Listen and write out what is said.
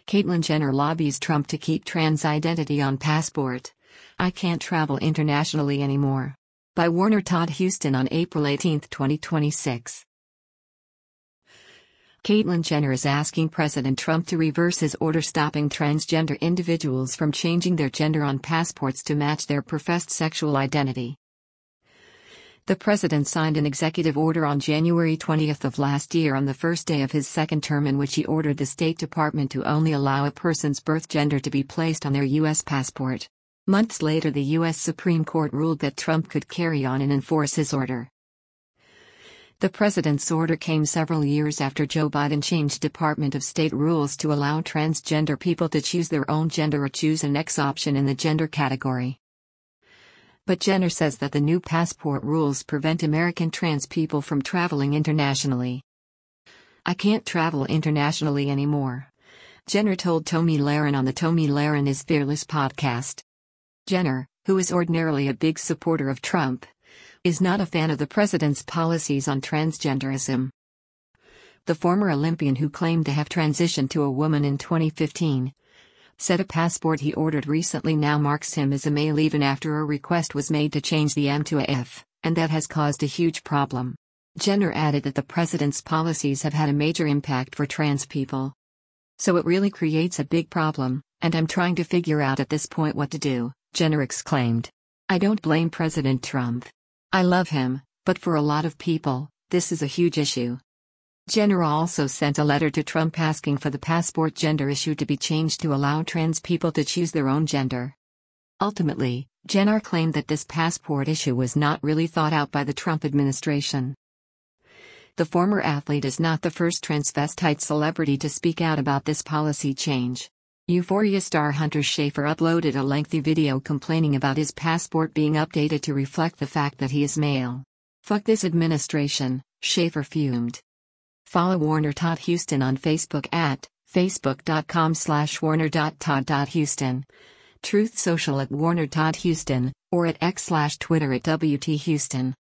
Caitlyn Jenner lobbies Trump to keep trans identity on passport. I can't travel internationally anymore. By Warner Todd Huston on April 18, 2026. Caitlyn Jenner is asking President Trump to reverse his order stopping transgender individuals from changing their gender on passports to match their professed sexual identity. The president signed an executive order on January 20 of last year on the first day of his second term in which he ordered the State Department to only allow a person's birth gender to be placed on their U.S. passport. Months later, the U.S. Supreme Court ruled that Trump could carry on and enforce his order. The president's order came several years after Joe Biden changed Department of State rules to allow transgender people to choose their own gender or choose an X option in the gender category. But Jenner says that the new passport rules prevent American trans people from traveling internationally. I can't travel internationally anymore, Jenner told Tomi Lahren on the Tomi Lahren is Fearless podcast. Jenner, who is ordinarily a big supporter of Trump, is not a fan of the president's policies on transgenderism. The former Olympian, who claimed to have transitioned to a woman in 2015, said a passport he ordered recently now marks him as a male even after a request was made to change the M to a F, and that has caused a huge problem. Jenner added that the president's policies have had a major impact for trans people. So it really creates a big problem, and I'm trying to figure out at this point what to do, Jenner exclaimed. I don't blame President Trump. I love him, but for a lot of people, this is a huge issue. Jenner also sent a letter to Trump asking for the passport gender issue to be changed to allow trans people to choose their own gender. Ultimately, Jenner claimed that this passport issue was not really thought out by the Trump administration. The former athlete is not the first transvestite celebrity to speak out about this policy change. Euphoria star Hunter Schafer uploaded a lengthy video complaining about his passport being updated to reflect the fact that he is male. Fuck this administration, Schafer fumed. Follow Warner Todd Huston on Facebook at facebook.com/warner.todd.huston, Truth Social at Warner Todd Huston, or at X/Twitter at WT Huston.